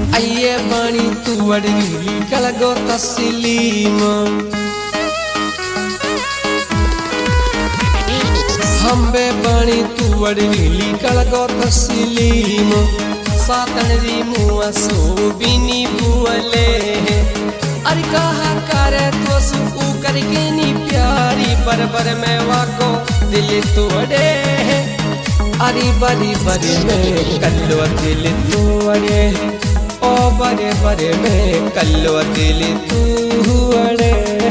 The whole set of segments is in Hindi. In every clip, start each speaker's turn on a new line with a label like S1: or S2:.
S1: आइए बाणी तू अड़गी कलगो तस्लीम हम्बे बाणी तू अड़गी कलगो तस्लीम सातन री मुआ सो बिनी बुअले अरे कहा करे तो सु करके नी प्यारी बर में वाको दिल तोड़े अरे बरी बरी में कल्लो दिल तोड़े ओ बरे में कल्लो दिल तोड़े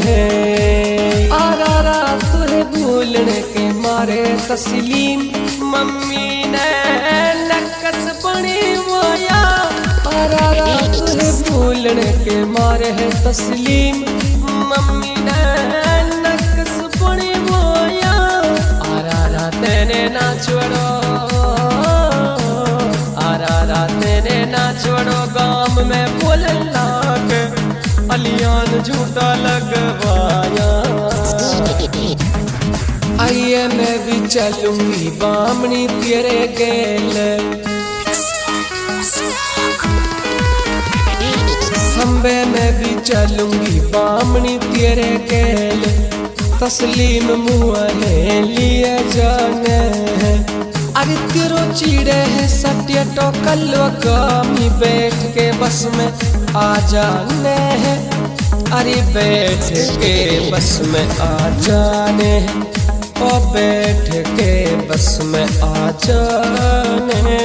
S1: आरा तुहे भूलने के मारे तस्लीम मम्मी ने नक्कस बनी मोया आरा तुहे भूलने के मारे है तस्लीम मम्मी ने नक्कस बनी मोया आरा तेने ना छोड़ो आरा तेने ना छोड़ो गाम में बोलना के अलियान झूठा लगवाया आइए मैं भी चलूंगी बामनी तेरे गेल हम्बे मैं भी चलूंगी बामनी तेरे गेल तस्लीम मुआ ने लिए जाने अरे तेरो चिड़े है सत्य तो कल्लो गामी बैठ के बस में आ जाने हैं अरे बैठ के बस में आ जाने ओ बैठ के बस में आ जाने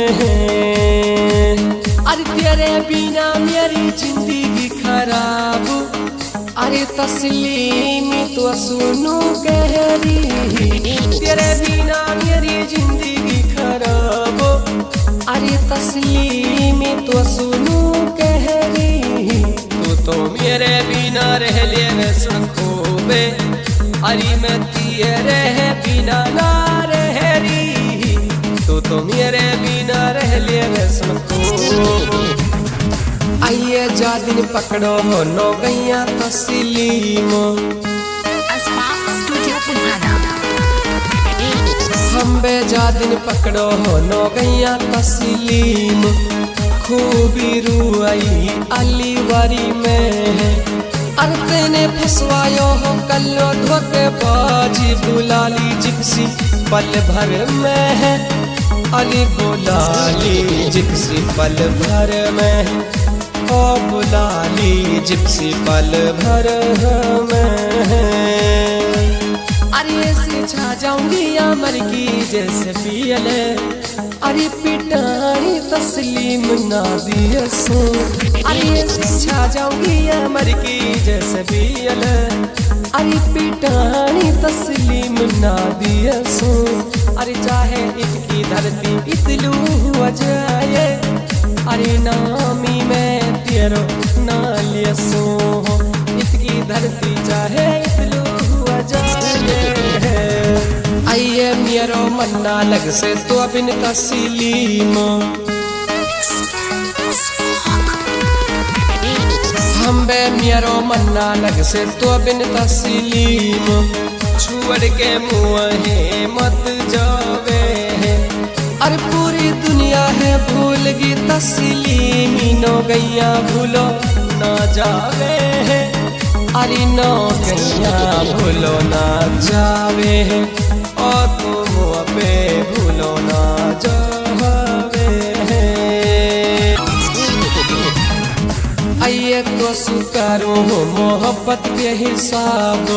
S1: अरे तेरे बिना मेरी जिंदगी खराब अरे तस्लीमी तो सुनू गहरी तेरे बिना मेरी जिंदगी खराब अरे तस्लीमी तो सुनू गहरी तू तो मेरे बिना रह ले मैं सुखोबे अरे मैं तेरे बिना ना रह रही तू तो मेरे बिना रह ले मैं सुखोबे आइए जा दिन पकड़ो हो नो गैया तस्लीम हम्बे जा दिन पकड़ो हो नो गैया तस्लीम खूबी रुआई अली वारी में अरे तेने फसवायो हो कल्लो धोखे बाजी बुला ली जिप्सी पल भर में है अली बुला ली जिप्सी पल भर में ओ बुला ली जिप्सी पल भर में अरे ऐसे छा जाऊंगी अमर की जैसे पियले अरे पिटानी तस्लीम ना दिए सो अरे ऐसे छा जाऊंगी अमर की जैसे पियले अरे पिटानी तस्लीम ना दिए सो अरे चाहे इसकी धरती इतलू हो जाए अरे नामी में तेरो ना लिया सो इसकी धरती चाहे इतलू हो जाए आइए मेरो मन्ना लग से तो बिन तस्लीम हम्बे मेरो मन्ना लग से तो बिन तस्लीम छोड़ के मुँह मत जावे अरे पूरी दुनिया है भूल गई तस्लीमी नो गैया भूलो ना जावे अरे नो गैया भूलो ना जावे ओ तुम पे भूलो ना जावे आइए तो सुकारो मोहब्बत के हिसाब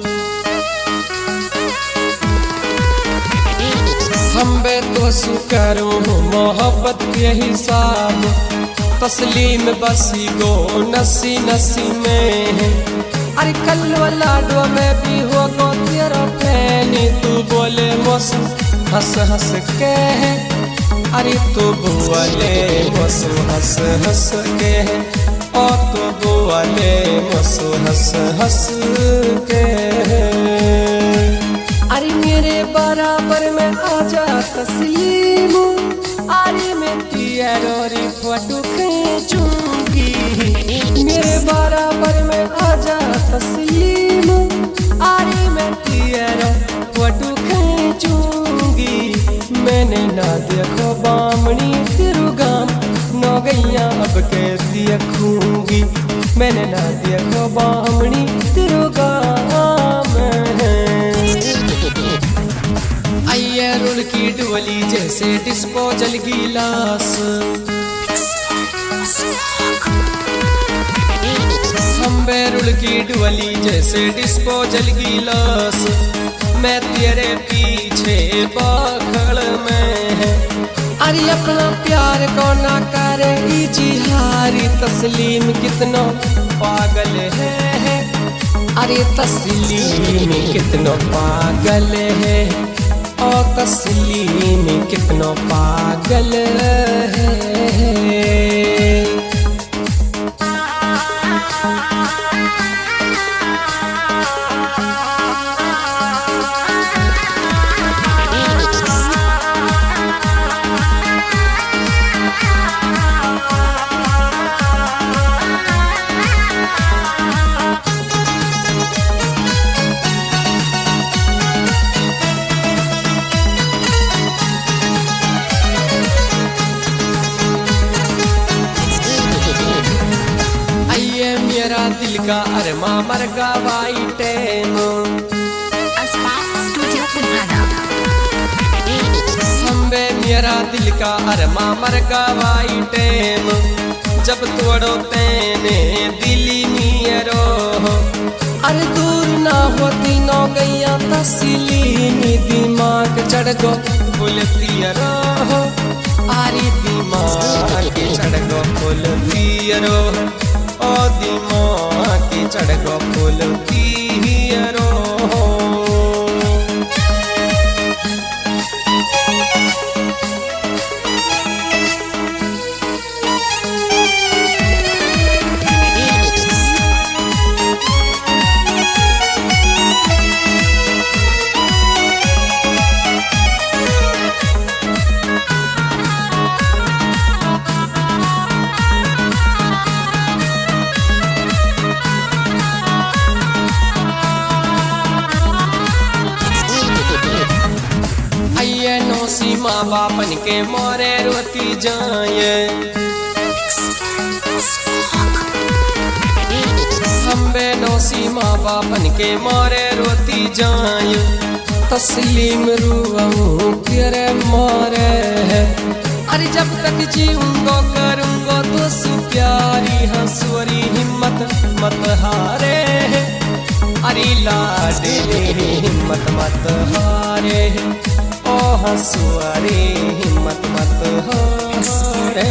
S1: हम्बे तो सुकारो मोहब्बत के हिसाब तस्लीम बसी गो नसी नसी में अरे कल्लो लाडो में भी हो गो तेरा फैनी तू बोले मौसम हंस हंस के अरे तू बोले मौसम हंस हंस के ओ तू बोले मौसम हंस हंस के अरे मेरे बराबर में आजा तस्लीम अरे मैं तेरी फोटो खींचूंगी मेरे बराबर में आजा तस्लीम अरे मैं तेरा फोटो खींचूंगी मैंने ना देखो बामणी तिरुगाम नो गैया अब के देखूंगी मैंने ना देखो बामणी तेरो गाम आइए रुल की डोली जैसे डिस्पोजल गिलास हम बेरुल की डोली जैसे डिस्पोजल गिलास मैं तेरे पीछे बाखड़ में है अरे अपना प्यार को ना करे इजहारी तस्लीम कितना पागल है अरे तस्लीम कितना पागल है ओ तस्लीम कितना पागल है दिल का अरमा मरगा वाई टेम संबे मेरा दिल का अरमा मरगा वाई टेम जब तोड़ो तेने दिली मेरो अरे दूर ना होती नौ गैया तस्लीमी दिमाग चढ़ गो बोलती रो आरी दिमाग चढ़ गो बोलती रो ओ दिमाग की चढ़ गो बोलती रो माँ बापन के मोरे रोती जाए हम बेनौसी माँ बापन के मोरे रोती जाए तस्लीम रूआऊं तेरे मोरे अरे जब तक जीऊंगा करूंगा तो सु प्यारी हंसुरी हिम्मत मत हारे अरे लाडली हिम्मत मत हारे ओ हंसुआरी हिम्मत मत हारे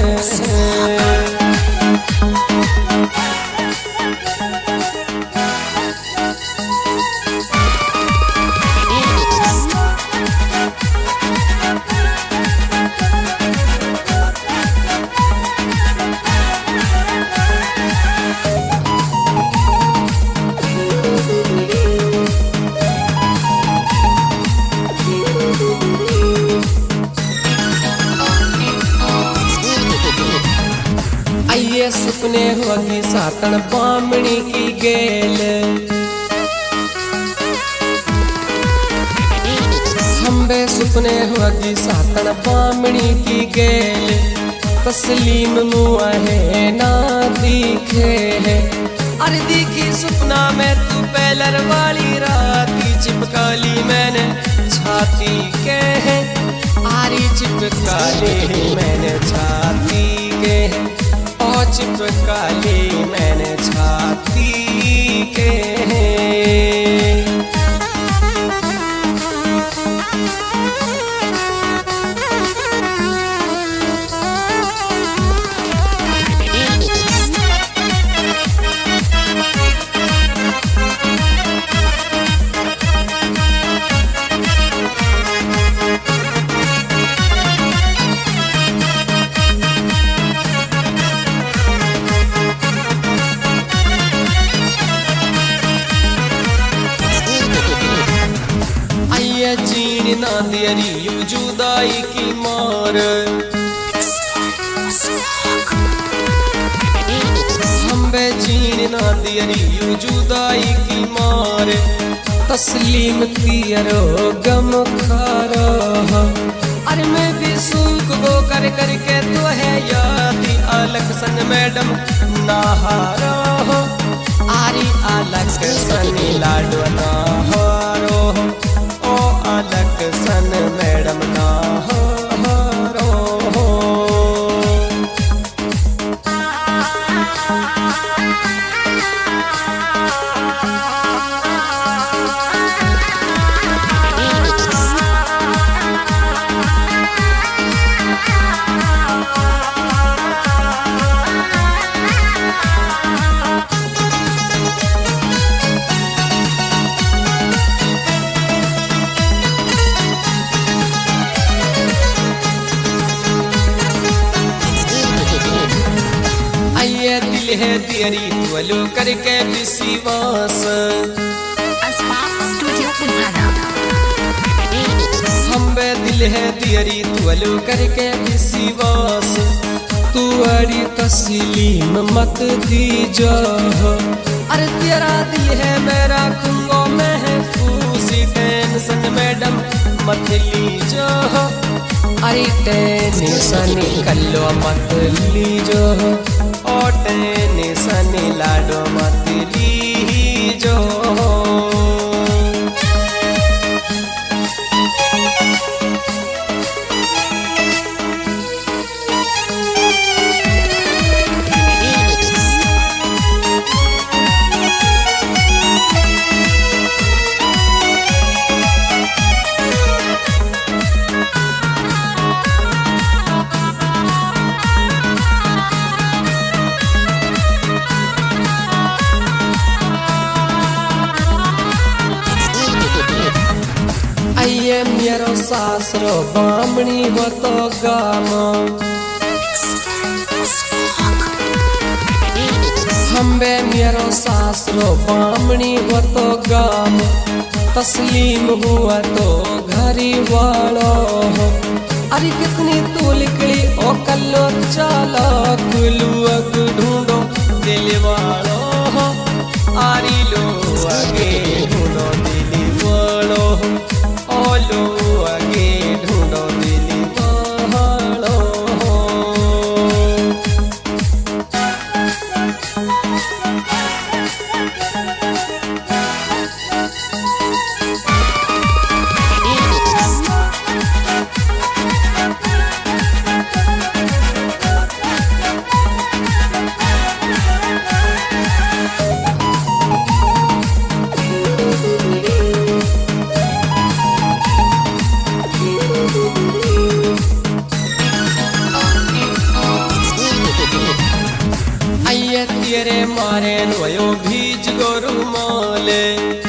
S1: आइए सुपने होगी सातन बामणी की गेल हम बे सुपने होगी सातन बामणी की गेल तस्लीम मुआ है ना दिखे है अरे दिखी सुपना में तू पहलर वाली राती चिपकाली मैंने छाती के है आरी चिपकाली मैंने छाती के ओ चिपकाली मैंने छाती के जीन ना तेरी यू जुदाई की मार हम बे जीन ना तेरी यू जुदाई की मार तस्लीम तियरो गम खारा अरे मैं भी सूख गो कर करके तो है यादी अलग सन मैडम नहारो हो आरी अलग सन लाडो नहारो ओ अलग सन मैडम नहारो दिल है तेरी त्वलो करके विश्वास हम बे दिल है तेरी त्वलो करके विश्वास तू अड़ी तस्लीम मत दीजो अरे तेरा दिल है मेरा खुंगो महफूज टेंशन मैडम मत लीजो अरे टेंशन कल्लो मत लीजो ओ टेंशन लाडो मत लीजो आइए मेरो सासरो बामणी हो तो गाम हम्बे मेरो सासरो बामणी हो तो गाम तस्लीम हुआ तो घरी वालो अरे कितनी तू लिखड़ी ओ कल्लो चाला कुलू अग ढूंढो दिल वालो आरी लो आगे ढूंढो दिल वालो ओलो आगे ढूंढो दिल वालो तेरे मारे रोयो भीज गोरु माले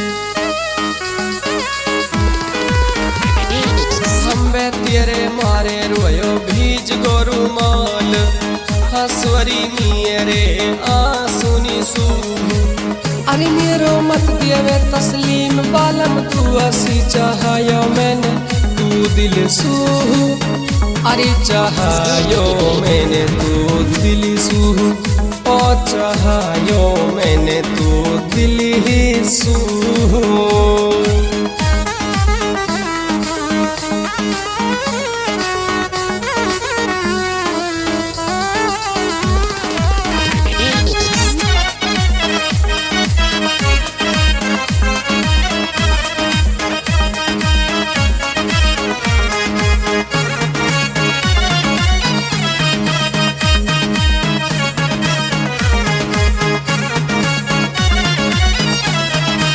S1: हम्बे तेरे मारे रोयो भीज गोरु माल हसवरी मेरे आंसुनी सू अरे मेरो मत दिए तस्लीम बालम तू असी चाहयो मैंने तू दिल सू अरे चाहयो मैंने तू दिल सू ओ चाहयो मैंने तू दिल ही सू